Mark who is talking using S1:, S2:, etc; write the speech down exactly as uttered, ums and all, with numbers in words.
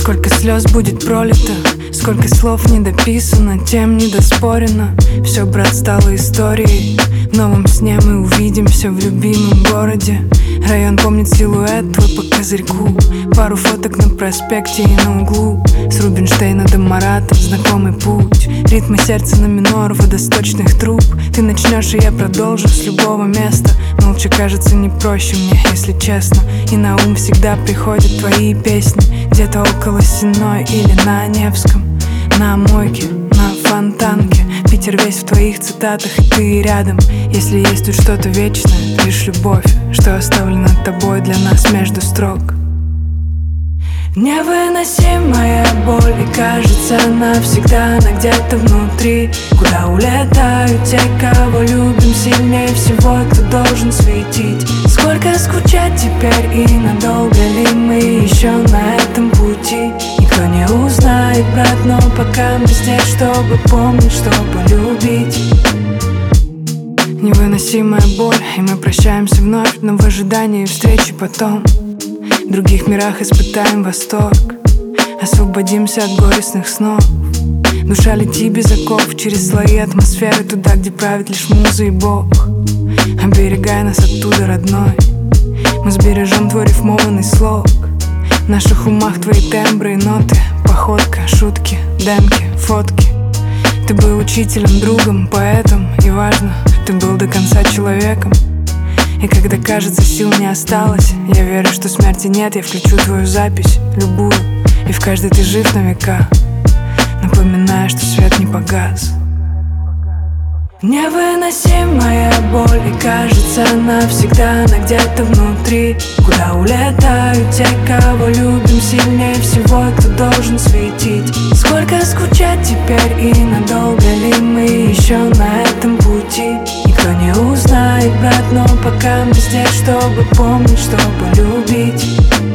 S1: Сколько слез будет пролито, сколько слов не дописано, тем недоспорено. Все, брат, стало историей. В новом сне мы увидимся в любимом городе. Район помнит силуэт твой по козырьку. Пару фоток на проспекте и на углу. С Рубинштейна до Марата знакомый путь. Ритмы сердца на минор водосточных труб. Ты начнешь, и я продолжу с любого места. Молча кажется не проще мне, если честно. И на ум всегда приходят твои песни. Где-то около Сенной или на Невском. На мойке, на фонтанке. Питер весь в твоих цитатах, и ты рядом. Если есть тут что-то вечное, лишь любовь, что оставлена тобой для нас между строк. Невыносимая боль, и кажется навсегда она где-то внутри. Куда улетают те, кого любим сильнее всего, кто должен светить. Сколько скучать теперь и надолго ли мы еще на этом пути? Никто не узнает, брат, но пока мы здесь, чтобы помнить, чтобы любить. Невыносимая боль, и мы прощаемся вновь, но в ожидании встречи потом. В других мирах испытаем восторг, освободимся от горестных снов. Душа лети без оков через слои атмосферы, туда, где правит лишь муза и Бог. Оберегай нас оттуда, родной. Мы сбережем твой рифмованный слог. В наших умах твои тембры и ноты. Походка, шутки, демки, фотки. Ты был учителем, другом, поэтом. И важно, ты был до конца человеком. И когда кажется, сил не осталось, я верю, что смерти нет. Я включу твою запись, любую. И в каждой ты жив на века, напоминая, что свет не погас. Невыносимая боль, и кажется навсегда она где-то внутри. Куда улетают те, кого любим сильнее всего, кто должен светить. Сколько скучать теперь и надолго ли мы еще на этом пути? Никто не узнает, брат, но пока мы здесь, чтобы помнить, чтобы любить.